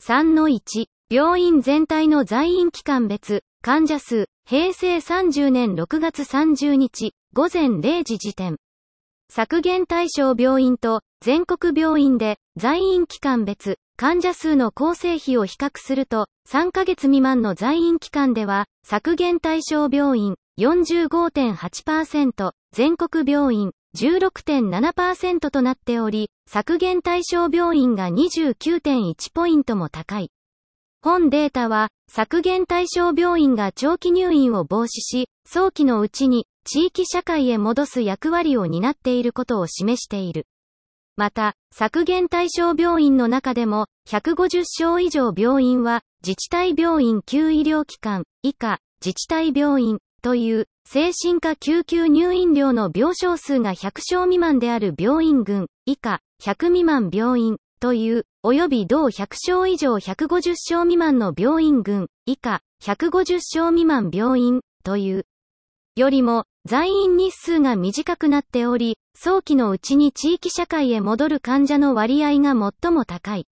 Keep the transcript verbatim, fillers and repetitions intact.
さんのいち、病院全体の在院期間別、患者数、へいせいさんじゅうねんろくがつさんじゅうにち、ごぜんれいじ時点。削減対象病院と全国病院で在院期間別、患者数の構成比を比較すると、さんかげつ未満の在院期間では、削減対象病院 よんじゅうごてんはちパーセント、全国病院 じゅうろくてんななパーセント となっており、削減対象病院が にじゅうきゅうてんいち ポイントも高い。本データは、削減対象病院が長期入院を防止し、早期のうちに地域社会へ戻す役割を担っていることを示している。また、削減対象病院の中でも、ひゃくごじゅっしょう以上病院は、自治体病院きゅう医療機関、以下、自治体病院、という、精神科救急入院料の病床数がひゃくしょう未満である病院群、以下、ひゃく未満病院、という、及び同ひゃくしょう以上ひゃくごじゅっしょう未満の病院群、以下、ひゃくごじゅっしょう未満病院、という、よりも、在院日数が短くなっており、早期のうちに地域社会へ戻る患者の割合が最も高い。